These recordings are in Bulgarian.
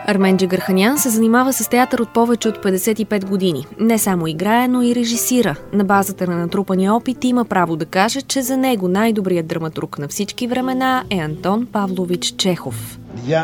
Армен Джигарханян се занимава с театър от повече от 55 години. Не само играе, но и режисира. На базата на натрупания опит има право да каже, че за него най-добрият драматург на всички времена е Антон Павлович Чехов.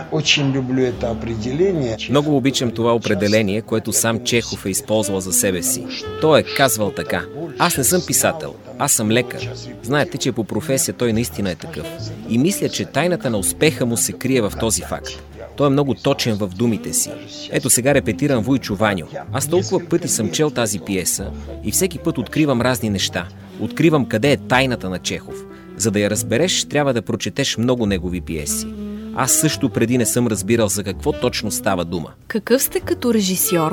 Много обичам това определение, което сам Чехов е използвал за себе си. Той е казвал така: аз не съм писател, аз съм лекар. Знаете, че по професия той наистина е такъв. И мисля, че тайната на успеха му се крие в този факт. Той е много точен в думите си. Ето сега репетирам Войчо Ваньо. Аз толкова пъти съм чел тази пиеса и всеки път откривам разни неща. Откривам къде е тайната на Чехов. За да я разбереш, трябва да прочетеш много негови пиеси. Аз също преди не съм разбирал за какво точно става дума. Какъв сте като режисьор?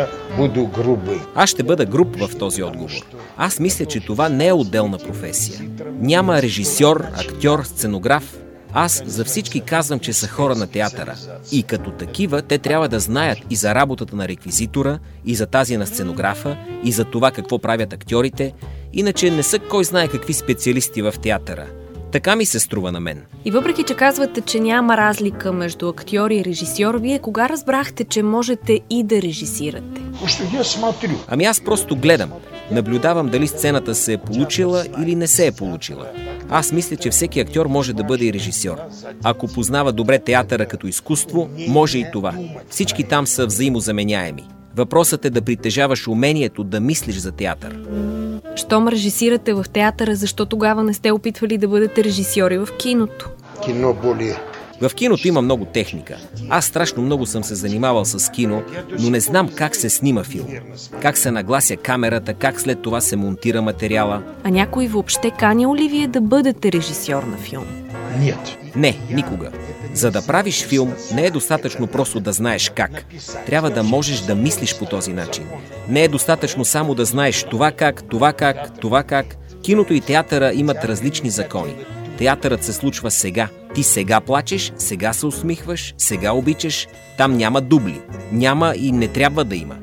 Аз ще бъда груб в този отговор. Аз мисля, че това не е отделна професия. Няма режисьор, актьор, сценограф. Аз за всички казвам, че са хора на театъра. И като такива, те трябва да знаят и за работата на реквизитора, и за тази на сценографа, и за това какво правят актьорите. Иначе не са кой знае какви специалисти в театъра. Така ми се струва на мен. И въпреки, че казвате, че няма разлика между актьор и режисьор, вие кога разбрахте, че можете и да режисирате? Ами аз просто гледам. Наблюдавам дали сцената се е получила или не се е получила. Аз мисля, че всеки актьор може да бъде и режисьор. Ако познава добре театъра като изкуство, може и това. Всички там са взаимозаменяеми. Въпросът е да притежаваш умението да мислиш за театър. Щом режисирате в театъра, защо тогава не сте опитвали да бъдете режисьори в киното? В киното има много техника. Аз страшно много съм се занимавал с кино, но не знам как се снима филм. Как се наглася камерата, как след това се монтира материала. А някой въобще канил ли вие да бъдете режисьор на филм? Не, никога. За да правиш филм, не е достатъчно просто да знаеш как. Трябва да можеш да мислиш по този начин. Не е достатъчно само да знаеш това как. Киното и театъра имат различни закони. Театърът се случва сега. Ти сега плачеш, сега се усмихваш, сега обичаш. Там няма дубли. Няма и не трябва да има.